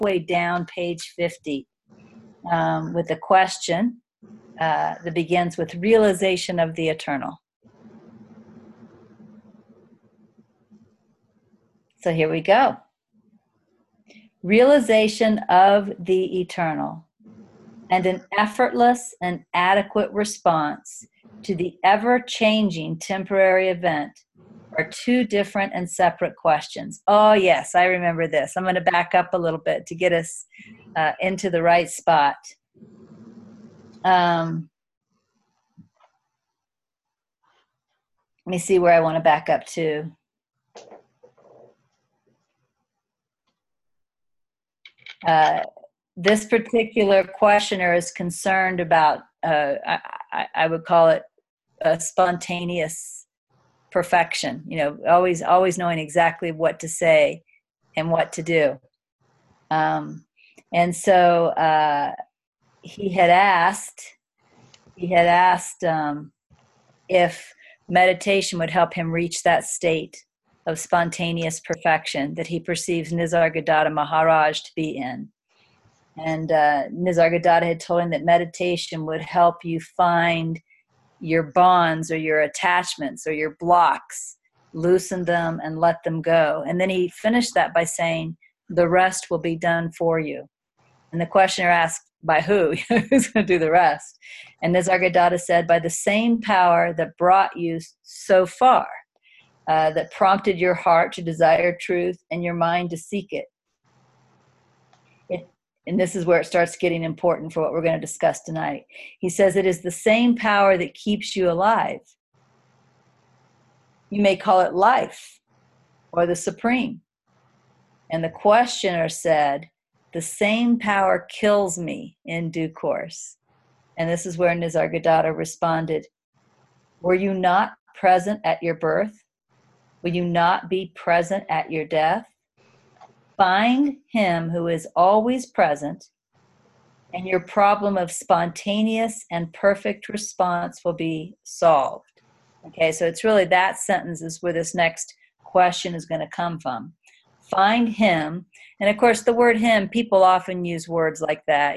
halfway down page 50 with a question that begins with realization of the eternal. So here we go. Realization of the eternal and an effortless and adequate response to the ever-changing temporary event are two different and separate questions. Oh, yes, I remember this. I'm going to back up a little bit to get us into the right spot. Let me see where I want to back up to. This particular questioner is concerned about, I would call it a spontaneous perfection, always knowing exactly what to say and what to do. And so he had asked if meditation would help him reach that state of spontaneous perfection that he perceives Nisargadatta Maharaj to be in. And Nisargadatta had told him that meditation would help you find your bonds or your attachments or your blocks, loosen them and let them go. And then he finished that by saying, the rest will be done for you. And the questioner asked, by who? Who's going to do the rest? And Nisargadatta said, by the same power that brought you so far, that prompted your heart to desire truth and your mind to seek it. And this is where it starts getting important for what we're going to discuss tonight. He says it is the same power that keeps you alive. You may call it life or the supreme. And the questioner said, the same power kills me in due course. And this is where Nisargadatta responded, were you not present at your birth? Will you not be present at your death? Find him who is always present, and your problem of spontaneous and perfect response will be solved. Okay, so it's really that sentence is where this next question is going to come from. Find him. And of course, the word him, people often use words like that,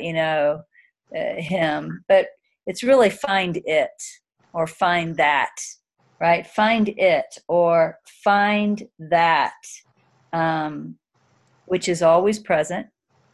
him, but it's really find it or find that, right? Find it or find that, which is always present.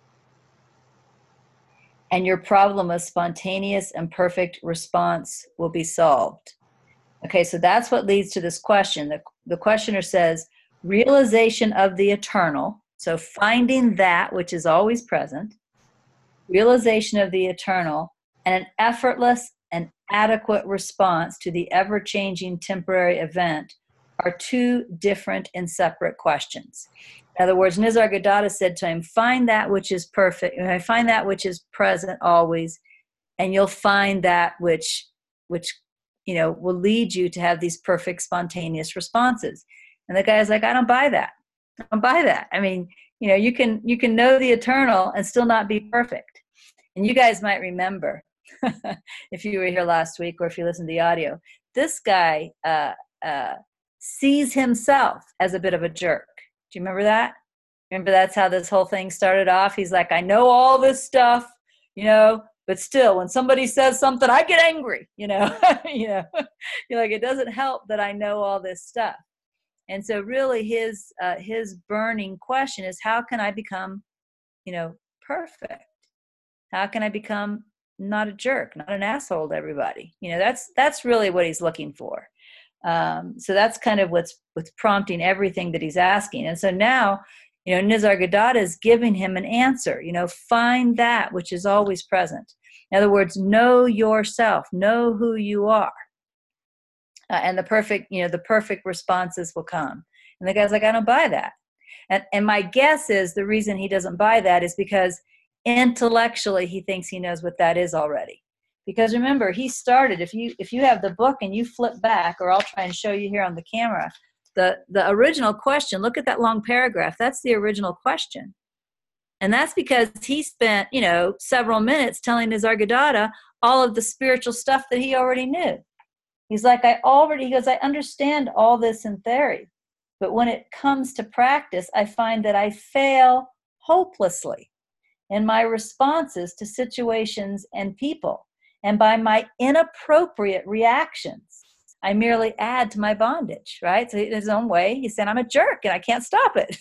And your problem of spontaneous and perfect response will be solved. Okay, so that's what leads to this question. The questioner says, realization of the eternal, so finding that which is always present, realization of the eternal, and an effortless and adequate response to the ever-changing temporary event are two different and separate questions. In other words, Nisargadatta said to him, find that which is perfect, find that which is present always, and you'll find that which will lead you to have these perfect spontaneous responses. And the guy's like, I don't buy that. I don't buy that. I mean, you can know the eternal and still not be perfect. And you guys might remember, if you were here last week or if you listened to the audio, this guy sees himself as a bit of a jerk. Do you remember that? Remember that's how this whole thing started off? He's like, I know all this stuff, but still, when somebody says something, I get angry, You're like, it doesn't help that I know all this stuff. And so really his burning question is, how can I become, perfect? How can I become not a jerk, not an asshole to everybody? That's really what he's looking for. So that's kind of what's prompting everything that he's asking. And so now, Nisargadatta is giving him an answer, find that which is always present. In other words, know yourself, know who you are. And the perfect responses will come. And the guy's like, I don't buy that. And my guess is the reason he doesn't buy that is because intellectually he thinks he knows what that is already. Because remember, he started, if you have the book and you flip back, or I'll try and show you here on the camera, the original question, look at that long paragraph, that's the original question. And that's because he spent, several minutes telling Nisargadatta all of the spiritual stuff that he already knew. He's like, I understand all this in theory, but when it comes to practice, I find that I fail hopelessly. in my responses to situations and people, and by my inappropriate reactions, I merely add to my bondage, right? So in his own way, he's saying, I'm a jerk and I can't stop it.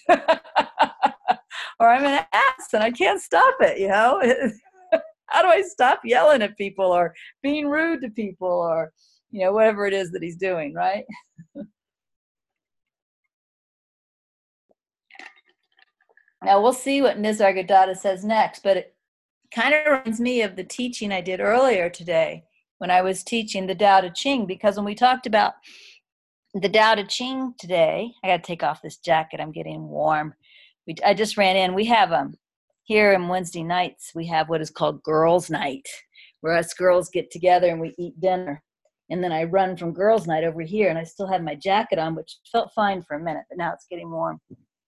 Or I'm an ass and I can't stop it, you know? How do I stop yelling at people or being rude to people or, you know, whatever it is that he's doing, right? Now we'll see what Nisargadatta says next, but it kind of reminds me of the teaching I did earlier today when I was teaching the Tao Te Ching, because when we talked about the Tao Te Ching today, I got to take off this jacket. I'm getting warm. I just ran in. We have here on Wednesday nights, we have what is called girls' night, where us girls get together and we eat dinner. And then I run from girls' night over here, and I still had my jacket on, which felt fine for a minute, but now it's getting warm.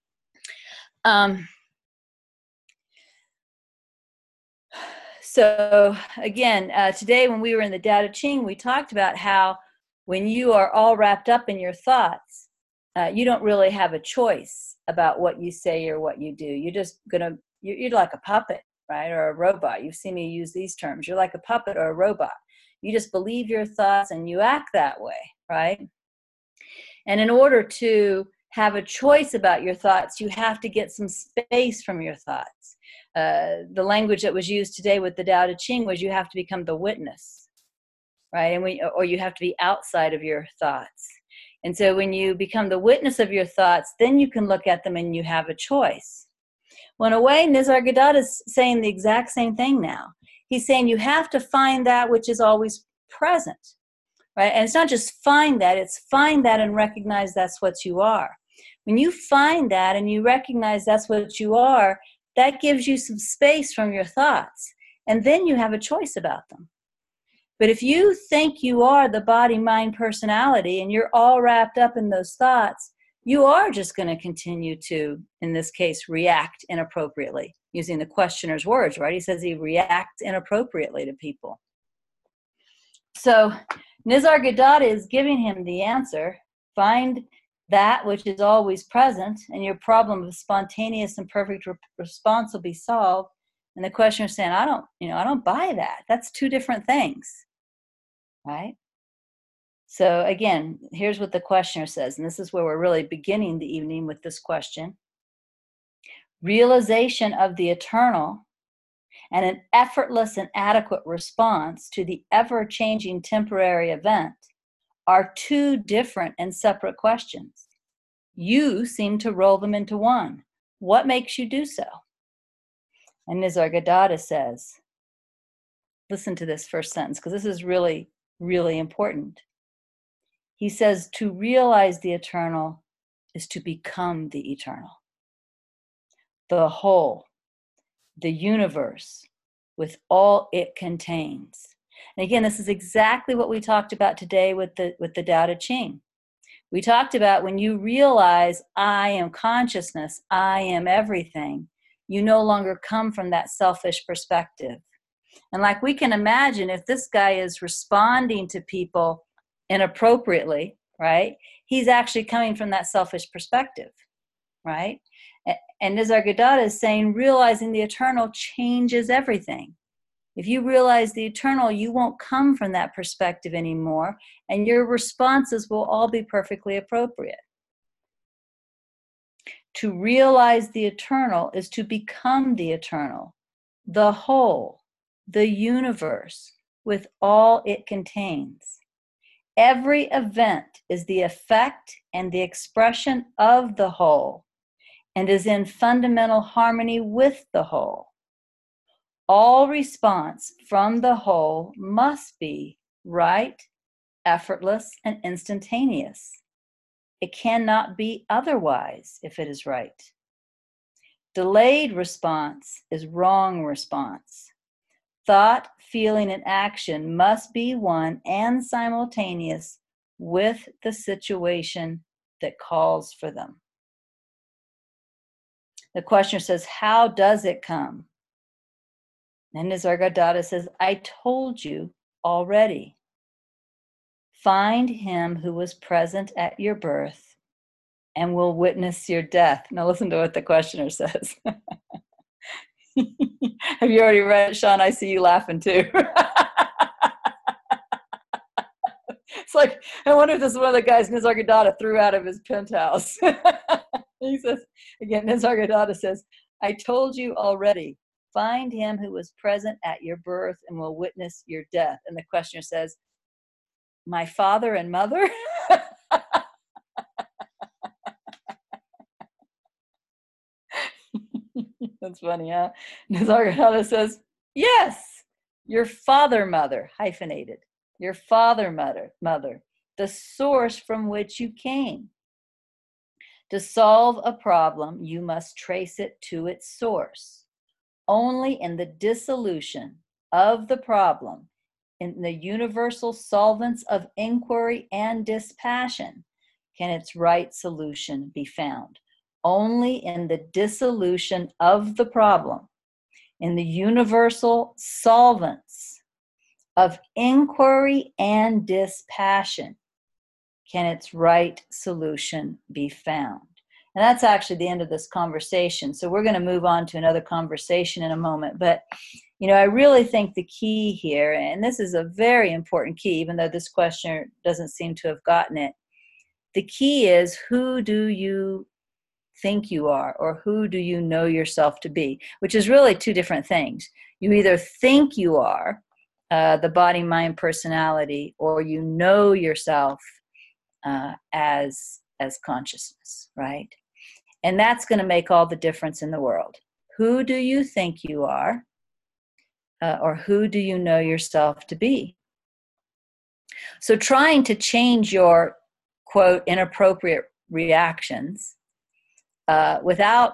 So again, today when we were in the Tao Te Ching, we talked about how when you are all wrapped up in your thoughts, you don't really have a choice about what you say or what you do. You're just you're like a puppet, right? Or a robot. You've seen me use these terms. You're like a puppet or a robot. You just believe your thoughts and you act that way, right? And in order to have a choice about your thoughts, you have to get some space from your thoughts. The language that was used today with the Tao Te Ching was you have to become the witness, right? Or you have to be outside of your thoughts. And so when you become the witness of your thoughts, then you can look at them and you have a choice. Well, in a way, Nisargadatta is saying the exact same thing now. He's saying you have to find that which is always present, right? And it's not just find that, it's find that and recognize that's what you are. When you find that and you recognize that's what you are, that gives you some space from your thoughts. And then you have a choice about them. But if you think you are the body, mind, personality, and you're all wrapped up in those thoughts, you are just going to continue to, in this case, react inappropriately, using the questioner's words, right? He says he reacts inappropriately to people. So Nisargadatta is giving him the answer. Find that which is always present, and your problem of spontaneous and perfect response will be solved. And the questioner is saying, I don't buy that. That's two different things, right? So again, here's what the questioner says, and this is where we're really beginning the evening with this question. Realization of the eternal and an effortless and adequate response to the ever-changing temporary event are two different and separate questions. You seem to roll them into one. What makes you do so? And Nisargadatta says, listen to this first sentence, because this is really, really important. He says, to realize the eternal is to become the eternal. The whole, the universe, with all it contains. And again, this is exactly what we talked about today with the Tao Te Ching. We talked about when you realize I am consciousness, I am everything, you no longer come from that selfish perspective. And like we can imagine, if this guy is responding to people inappropriately, right, he's actually coming from that selfish perspective, right? And Nisargadatta is saying realizing the eternal changes everything. If you realize the eternal, you won't come from that perspective anymore, and your responses will all be perfectly appropriate. To realize the eternal is to become the eternal, the whole, the universe, with all it contains. Every event is the effect and the expression of the whole, and is in fundamental harmony with the whole. All response from the whole must be right, effortless, and instantaneous. It cannot be otherwise if it is right. Delayed response is wrong response. Thought, feeling, and action must be one and simultaneous with the situation that calls for them. The questioner says, how does it come? And Nisargadatta says, I told you already. Find him who was present at your birth and will witness your death. Now listen to what the questioner says. Have you already read it, Sean? I see you laughing too. It's like, I wonder if this is one of the guys Nisargadatta threw out of his penthouse. He says, again, Nisargadatta says, I told you already, find him who was present at your birth and will witness your death. And the questioner says, my father and mother? That's funny, huh? Nisargadatta says, yes, your father, mother, hyphenated. Your father, mother, the source from which you came. To solve a problem, you must trace it to its source. Only in the dissolution of the problem, in the universal solvents of inquiry and dispassion, can its right solution be found. Only in the dissolution of the problem, in the universal solvents of inquiry and dispassion, can its right solution be found. And that's actually the end of this conversation. So we're going to move on to another conversation in a moment. But, I really think the key here, and this is a very important key, even though this questioner doesn't seem to have gotten it, the key is, who do you think you are, or who do you know yourself to be, which is really two different things. You either think you are the body, mind, personality, or you know yourself as consciousness, right? And that's going to make all the difference in the world. Who do you think you are, or who do you know yourself to be? So trying to change your, quote, inappropriate reactions without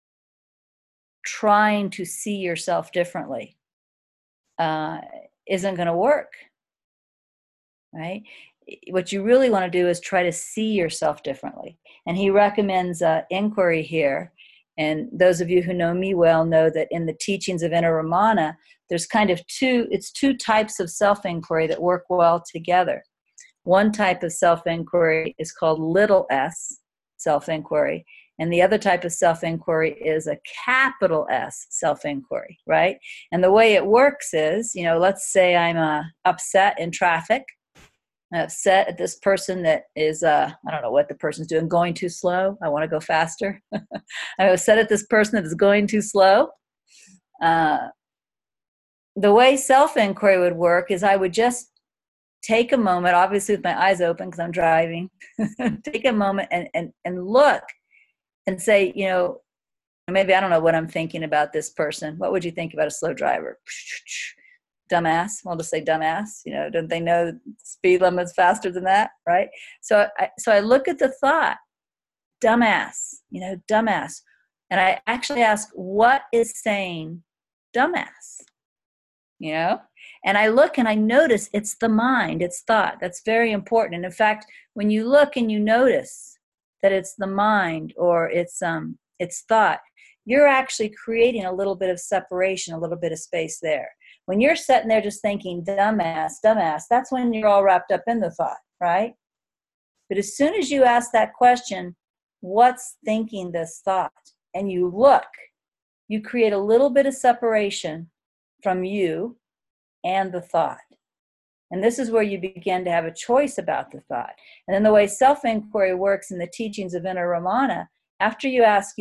trying to see yourself differently isn't going to work, right? What you really want to do is try to see yourself differently. And he recommends inquiry here. And those of you who know me well know that in the teachings of Innaramana, there's kind of two types of self-inquiry that work well together. One type of self-inquiry is called little s, self-inquiry. And the other type of self-inquiry is a capital S self-inquiry, right? And the way it works is, let's say I'm upset in traffic. I'm upset at this person that is, I don't know what the person's doing, going too slow. I want to go faster. I'm upset at this person that is going too slow. The way self-inquiry would work is I would just take a moment, obviously with my eyes open because I'm driving, take a moment and look and say, maybe I don't know what I'm thinking about this person. What would you think about a slow driver? Dumbass. I'll just say dumbass. Don't they know the speed limit's faster than that, right? So I look at the thought, dumbass, dumbass. And I actually ask, what is saying dumbass? And I look and I notice it's the mind, it's thought. That's very important. And in fact, when you look and you notice that it's the mind or it's thought, you're actually creating a little bit of separation, a little bit of space there. When you're sitting there just thinking, dumbass, that's when you're all wrapped up in the thought, right? But as soon as you ask that question, what's thinking this thought? And you look, you create a little bit of separation from you and the thought. And this is where you begin to have a choice about the thought. And then the way self-inquiry works in the teachings of Innaramana, after you ask,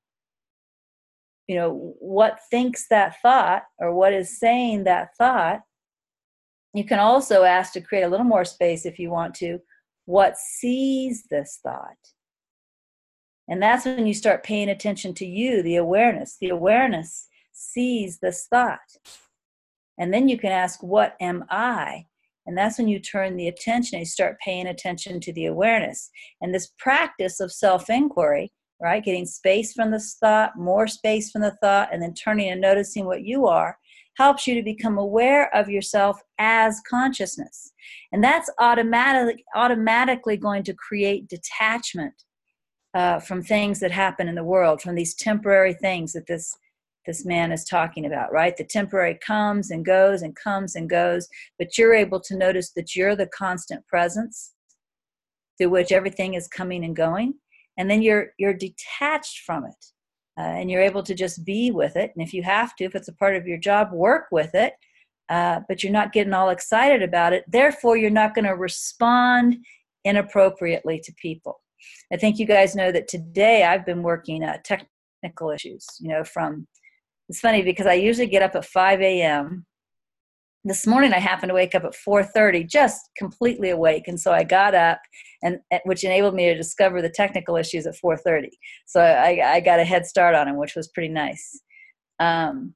what thinks that thought or what is saying that thought, you can also ask to create a little more space if you want to, what sees this thought? And that's when you start paying attention to you, the awareness. The awareness sees this thought. And then you can ask, what am I? And that's when you turn the attention and you start paying attention to the awareness. And this practice of self-inquiry, right, getting space from the thought, more space from the thought, and then turning and noticing what you are, helps you to become aware of yourself as consciousness. And that's automatically going to create detachment from things that happen in the world, from these temporary things that this man is talking about, right? The temporary comes and goes and comes and goes, but you're able to notice that you're the constant presence through which everything is coming and going, and then you're detached from it. and you're able to just be with it. And if you have to, if it's a part of your job, work with it. But you're not getting all excited about it. Therefore, you're not going to respond inappropriately to people. I think you guys know that today I've been working technical issues, it's funny because I usually get up at 5 a.m. This morning I happened to wake up at 4:30, just completely awake. And so I got up, which enabled me to discover the technical issues at 4:30. So I got a head start on them, which was pretty nice. And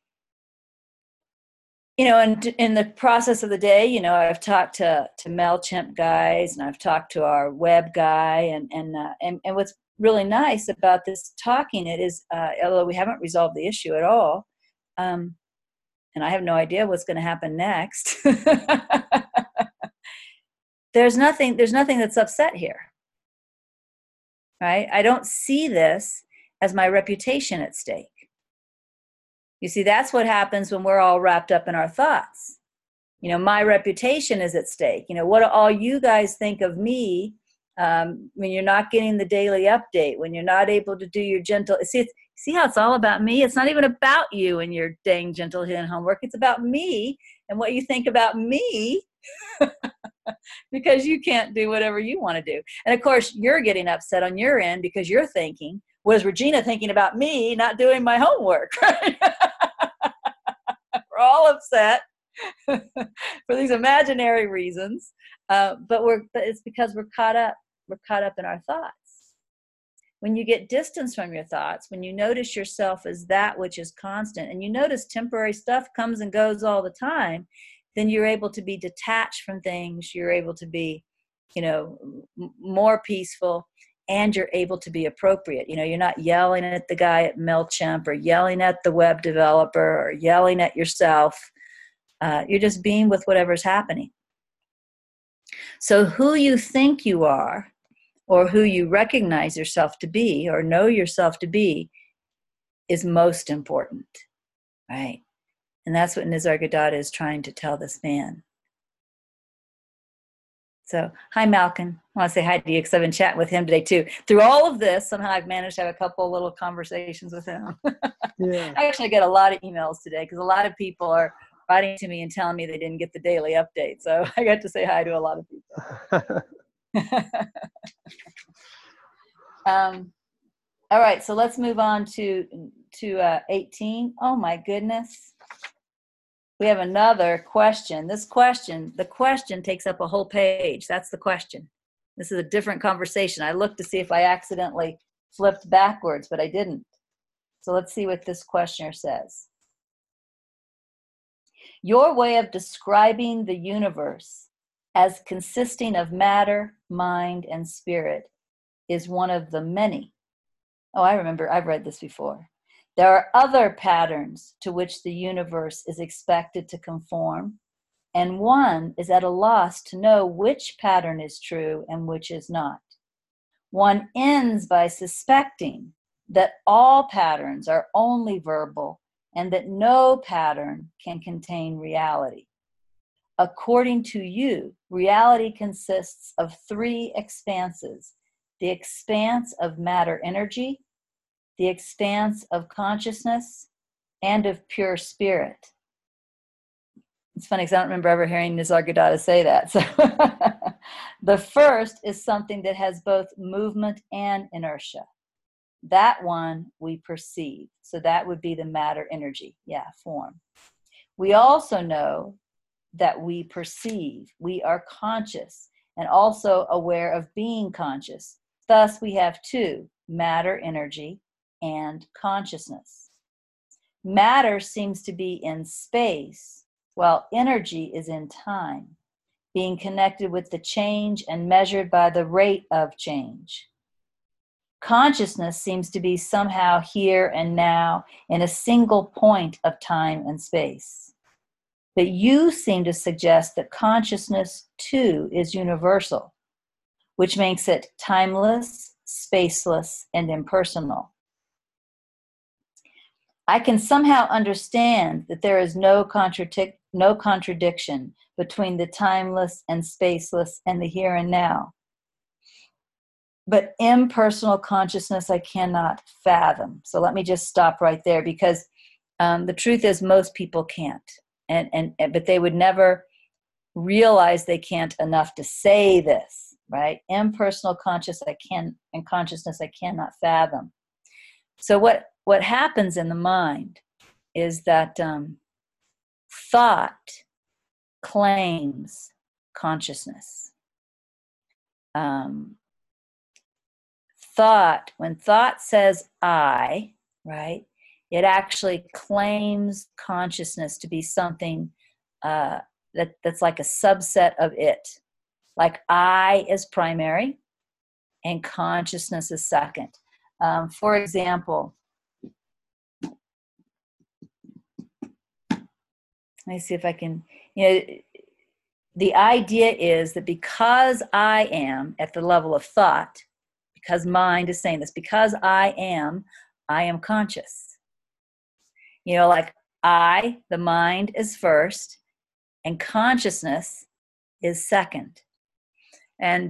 in the process of the day, I've talked to MailChimp guys, and I've talked to our web guy, and what's really nice about this talking it is, although we haven't resolved the issue at all, and I have no idea what's going to happen next. There's nothing that's upset here, right? I don't see this as my reputation at stake. You see, that's what happens when we're all wrapped up in our thoughts. My reputation is at stake. What do all you guys think of me when you're not getting the daily update, when you're not able to do your gentle, see how it's all about me? It's not even about you and your dang gentle hidden homework. It's about me and what you think about me because you can't do whatever you want to do. And of course, you're getting upset on your end because you're thinking, was Regina thinking about me not doing my homework? Right? We're all upset for these imaginary reasons, but it's because we're caught up in our thoughts. When you get distance from your thoughts, when you notice yourself as that which is constant, and you notice temporary stuff comes and goes all the time, then you're able to be detached from things. You're able to be, more peaceful, and you're able to be appropriate. You're not yelling at the guy at MailChimp or yelling at the web developer or yelling at yourself. You're just being with whatever's happening. So who you think you are, or who you recognize yourself to be or know yourself to be, is most important, right? And that's what Nisargadatta is trying to tell this man. So, hi, Malcolm. I want to say hi to you because I've been chatting with him today, too. Through all of this, somehow I've managed to have a couple little conversations with him. Yeah. I actually get a lot of emails today because a lot of people are writing to me and telling me they didn't get the daily update. So I got to say hi to a lot of people. All right, so let's move on to 18. Oh, my goodness. We have another question. The question takes up a whole page. That's the question. This is a different conversation. I looked to see if I accidentally flipped backwards, but I didn't. So let's see what this questioner says. Your way of describing the universe as consisting of matter, mind, and spirit is one of the many. Oh, I remember. I've read this before. There are other patterns to which the universe is expected to conform, and one is at a loss to know which pattern is true and which is not. One ends by suspecting that all patterns are only verbal and that no pattern can contain reality. According to you, reality consists of three expanses: the expanse of matter energy, the expanse of consciousness, and of pure spirit. It's funny because I don't remember ever hearing Nisargadatta say that. So the first is something that has both movement and inertia. That one we perceive. So that would be the matter energy, form. We also know that we perceive. We are conscious and also aware of being conscious. Thus we have two: matter energy and consciousness. Matter seems to be in space, while energy is in time, being connected with the change and measured by the rate of change. Consciousness seems to be somehow here and now in a single point of time and space. But you seem to suggest that consciousness, too, is universal, which makes it timeless, spaceless, and impersonal. I can somehow understand that there is no contradiction between the timeless and spaceless and the here and now. But impersonal consciousness I cannot fathom. So let me just stop right there, because the truth is most people can't, but they would never realize they can't enough to say this, right? Impersonal consciousness I cannot fathom. So what happens in the mind is that thought claims consciousness. When thought says I, right, it actually claims consciousness to be something that's like a subset of it. Like I is primary and consciousness is second. For example, let me see if I can, the idea is that because I am at the level of thought, because mind is saying this, because I am conscious. Like the mind is first and consciousness is second. And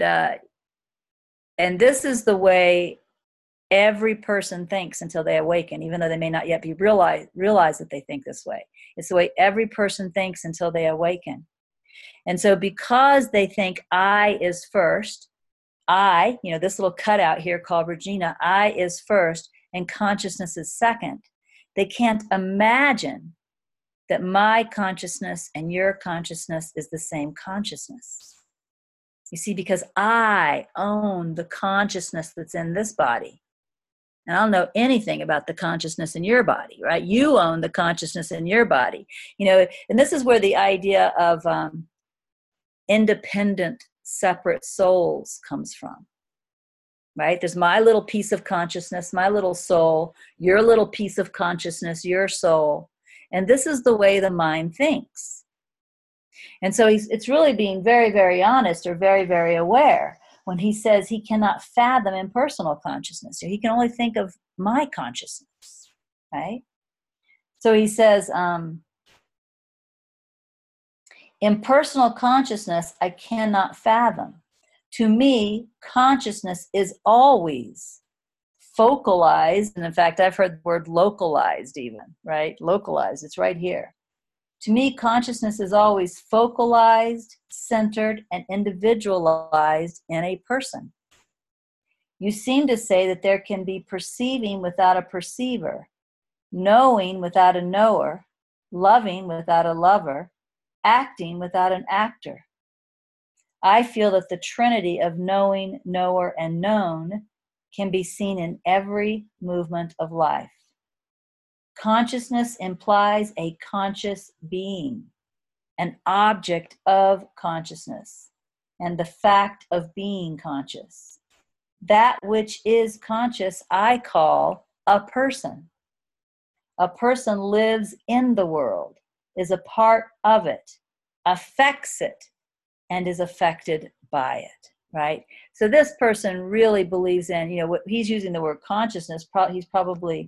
this is the way every person thinks until they awaken, even though they may not yet be realize that they think this way. It's the way every person thinks until they awaken. And so because they think I is first, this little cutout here called Regina, I is first and consciousness is second, they can't imagine that my consciousness and your consciousness is the same consciousness. You see, because I own the consciousness that's in this body. And I don't know anything about the consciousness in your body, right? You own the consciousness in your body. And this is where the idea of independent, separate souls comes from, right? There's my little piece of consciousness, my little soul, your little piece of consciousness, your soul. And this is the way the mind thinks. And so it's really being very, very honest or very, very aware when he says he cannot fathom impersonal consciousness. So he can only think of my consciousness, right? So he says, impersonal consciousness I cannot fathom. To me, consciousness is always focalized. And in fact, I've heard the word localized even, right? Localized, it's right here. To me, consciousness is always focalized, centered, and individualized in a person. You seem to say that there can be perceiving without a perceiver, knowing without a knower, loving without a lover, acting without an actor. I feel that the trinity of knowing, knower, and known can be seen in every movement of life. Consciousness implies a conscious being, an object of consciousness, and the fact of being conscious. That which is conscious I call a person. A person lives in the world, is a part of it, affects it, and is affected by it, right? So this person really believes in, what he's using the word consciousness, he's probably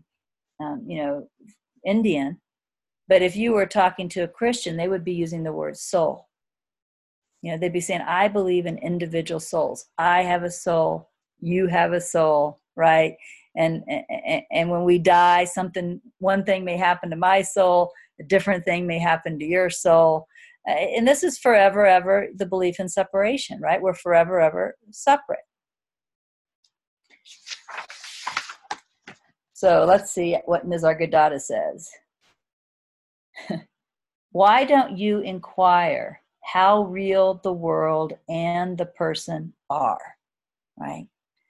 Indian, but if you were talking to a Christian, they would be using the word soul. They'd be saying, I believe in individual souls. I have a soul, you have a soul, right? And when we die, one thing may happen to my soul, a different thing may happen to your soul. And this is forever, ever the belief in separation, right? We're forever, ever separate. So let's see what Nisargadatta says. Why don't you inquire how real the world and the person are, right?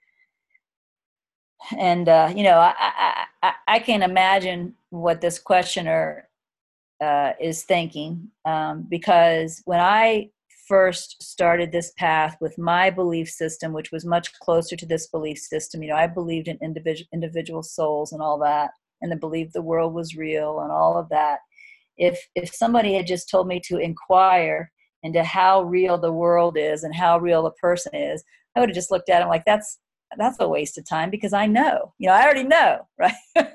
And, I can imagine what this questioner is thinking, because when I first started this path with my belief system, which was much closer to this belief system, I believed in individual souls and all that, and I believed the world was real and all of that. If somebody had just told me to inquire into how real the world is and how real a person is, I would have just looked at him like, that's a waste of time, because I know, I already know, right?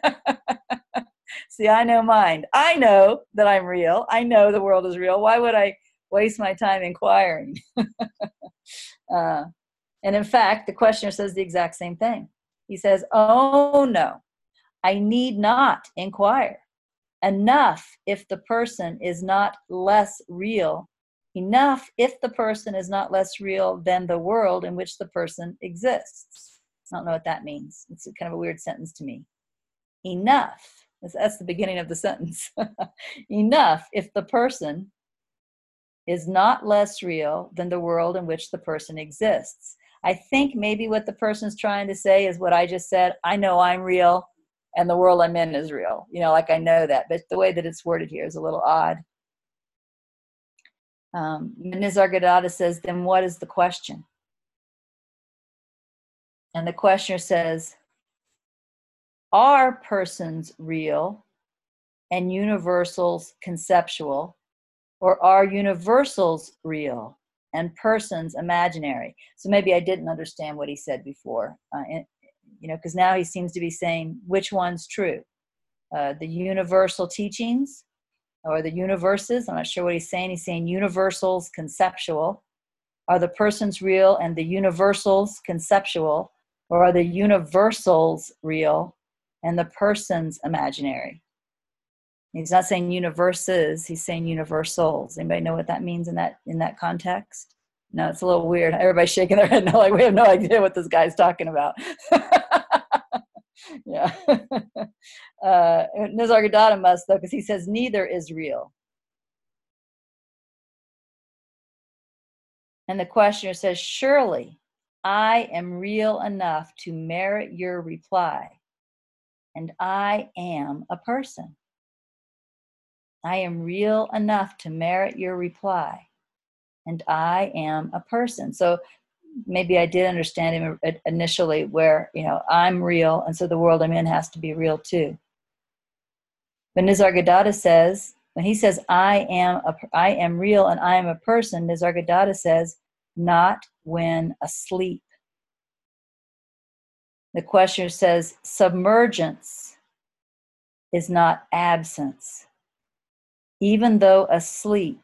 See, I know mind. I know that I'm real. I know the world is real. Why would I waste my time inquiring? And in fact, the questioner says the exact same thing. He says, oh no, I need not inquire. Enough if the person is not less real. Enough if the person is not less real than the world in which the person exists. I don't know what that means. It's kind of a weird sentence to me. Enough. That's the beginning of the sentence. Enough if the person is not less real than the world in which the person exists. I think maybe what the person's trying to say is what I just said. I know I'm real and the world I'm in is real. You know, like I know that, but the way that it's worded here is a little odd. Nisargadatta says, then what is the question? And the questioner says, are persons real and universals conceptual, or are universals real and persons imaginary? So maybe I didn't understand what he said before, because now he seems to be saying which one's true, the universal teachings or the universes. I'm not sure what he's saying. He's saying universals conceptual. Are the persons real and the universals conceptual, or are the universals real and the persons imaginary? He's not saying universes, he's saying universals. Anybody know what that means in that context? No, it's a little weird. Everybody's shaking their head. No, like we have no idea what this guy's talking about. Yeah. Nisargadatta must, though, because he says neither is real. And the questioner says, surely I am real enough to merit your reply, and I am a person. I am real enough to merit your reply, and I am a person. So maybe I did understand him initially where, I'm real, and so the world I'm in has to be real too. But Nisargadatta says, when he says, I am real and I am a person, Nisargadatta says, not when asleep. The questioner says, submergence is not absence. Even though asleep,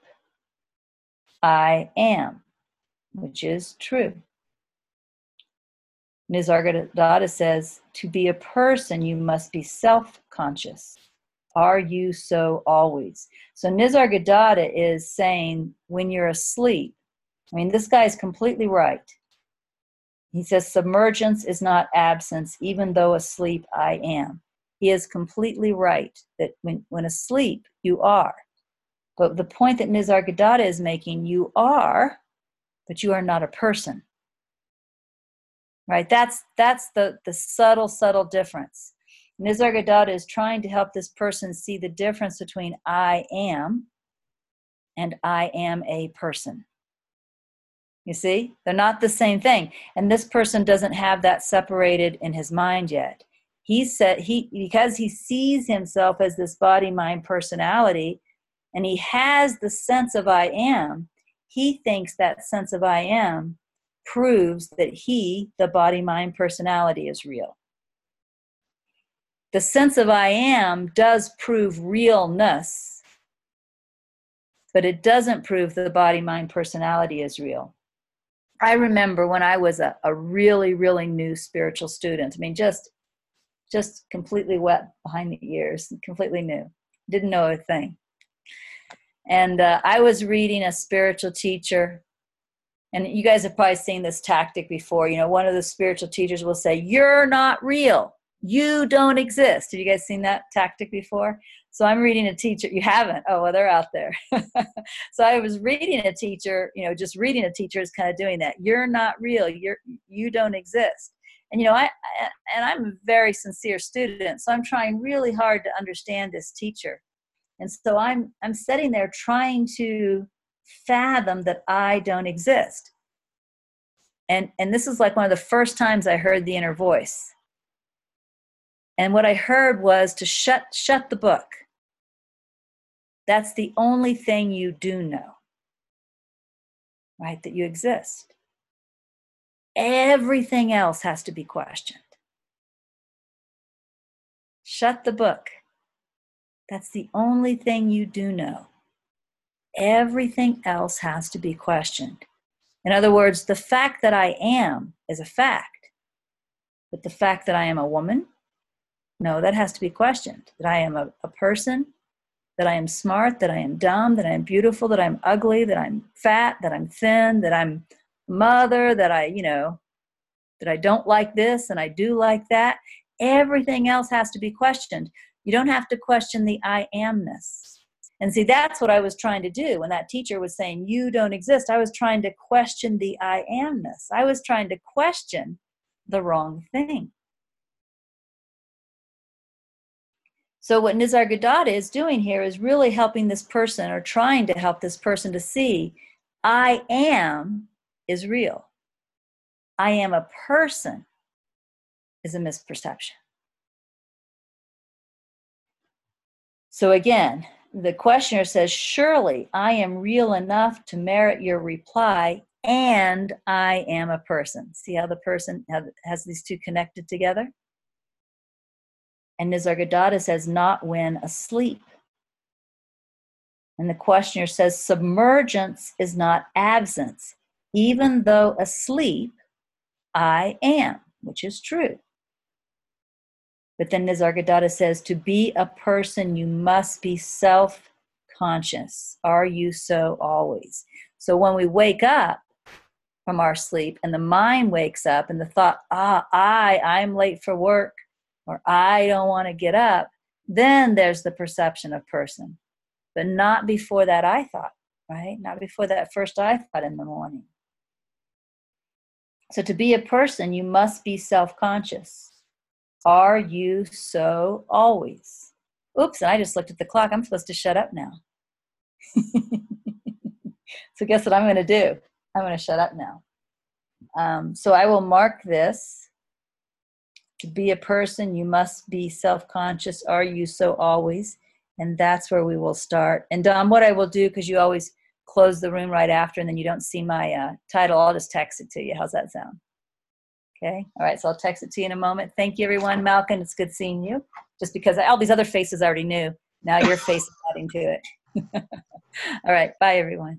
I am, which is true. Nisargadatta says, to be a person, you must be self-conscious. Are you so always? So Nisargadatta is saying, when you're asleep, this guy is completely right. He says, submergence is not absence, even though asleep I am. He is completely right that when asleep, you are. But the point that Nisargadatta is making, you are, but you are not a person. Right? That's the subtle difference. Nisargadatta is trying to help this person see the difference between I am and I am a person. You see? They're not the same thing. And this person doesn't have that separated in his mind yet. Because he sees himself as this body, mind, personality, and he has the sense of I am, he thinks that sense of I am proves that he, the body, mind, personality, is real. The sense of I am does prove realness, but it doesn't prove the body, mind, personality is real. I remember when I was a really, really new spiritual student. Just completely wet behind the ears, completely new. Didn't know a thing. And I was reading a spiritual teacher, and you guys have probably seen this tactic before. One of the spiritual teachers will say, you're not real. You don't exist. Have you guys seen that tactic before? So I'm reading a teacher. You haven't? Oh, well, they're out there. So I was reading a teacher, just reading a teacher is kind of doing that. You're not real. You don't exist. And, I'm a very sincere student, so I'm trying really hard to understand this teacher. And so I'm sitting there trying to fathom that I don't exist. And this is like one of the first times I heard the inner voice. And what I heard was to shut the book. That's the only thing you do know, right? That you exist. Everything else has to be questioned. Shut the book. That's the only thing you do know. Everything else has to be questioned. In other words, the fact that I am is a fact. But the fact that I am a woman, no, that has to be questioned. That I am a person, that I am smart, that I am dumb, that I am beautiful, that I'm ugly, that I'm fat, that I'm thin, that I'm a mother, that that I don't like this and I do like that. Everything else has to be questioned. You don't have to question the I amness. And see, that's what I was trying to do when that teacher was saying, you don't exist. I was trying to question the I amness. I was trying to question the wrong thing. So what Nisargadatta is doing here is really helping this person, or trying to help this person, to see I am is real. I am a person is a misperception. So again, the questioner says, surely I am real enough to merit your reply, and I am a person. See how the person has these two connected together? And Nisargadatta says, not when asleep. And the questioner says, submergence is not absence. Even though asleep, I am, which is true. But then Nisargadatta says, to be a person, you must be self-conscious. Are you so always? So when we wake up from our sleep and the mind wakes up and the thought, I'm late for work, or I don't want to get up, then there's the perception of person. But not before that I thought, right? Not before that first I thought in the morning. So to be a person, you must be self-conscious. Are you so always? Oops, and I just looked at the clock. I'm supposed to shut up now. So guess what I'm going to do? I'm going to shut up now. So I will mark this. To be a person, you must be self-conscious. Are you so always? And that's where we will start. And Dom, what I will do, because you always close the room right after and then you don't see my title, I'll just text it to you. How's that sound? Okay. All right. So I'll text it to you in a moment. Thank you, everyone. Malcolm, it's good seeing you. Just because all these other faces I already knew. Now your face is adding to it. All right. Bye, everyone.